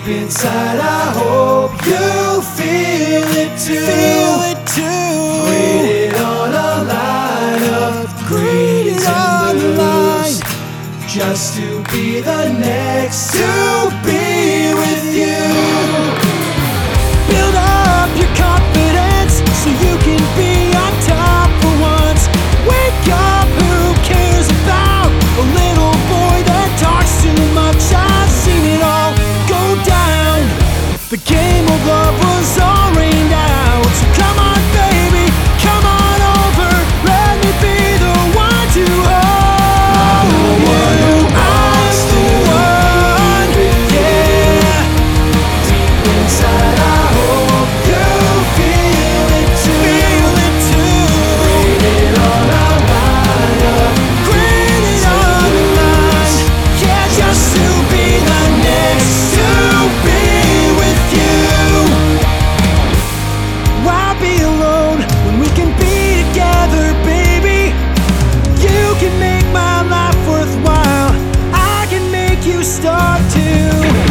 inside, I hope you feel it too. Graded on a line of greens and blues, just to be the next to be with you. Build up your confidence so you can be on top for once. Wake up, who cares about a little boy that talks too much? I've seen it all go down. The game of love was all rained out. So come on baby, come on over, let me be the one to hold you. I'm the one, yeah. Deep inside, I hope you feel it too. Graded on a line of Graded on the line, yeah, just to be the next to be with you. Why be alone when we can be together, baby? You can make my life worthwhile, I can make you start to